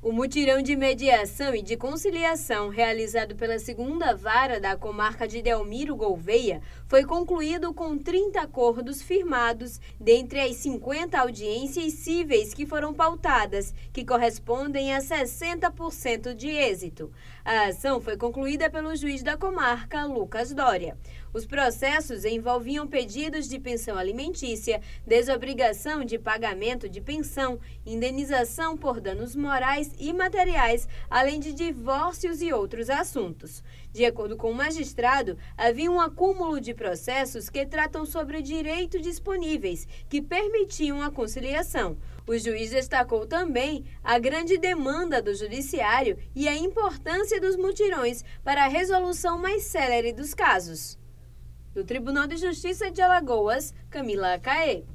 O mutirão de mediação e de conciliação realizado pela segunda vara da comarca de Delmiro Gouveia foi concluído com 30 acordos firmados dentre as 50 audiências cíveis que foram pautadas, que correspondem a 60% de êxito. A ação foi concluída pelo juiz da comarca, Lucas Dória. Os processos envolviam pedidos de pensão alimentícia, desobrigação de pagamento de pensão, indenização por danos morais e materiais, além de divórcios e outros assuntos. De acordo com o magistrado, havia um acúmulo de processos que tratam sobre direitos disponíveis, que permitiam a conciliação. O juiz destacou também a grande demanda do judiciário e a importância dos mutirões para a resolução mais célere dos casos. Do Tribunal de Justiça de Alagoas, Camila Caê.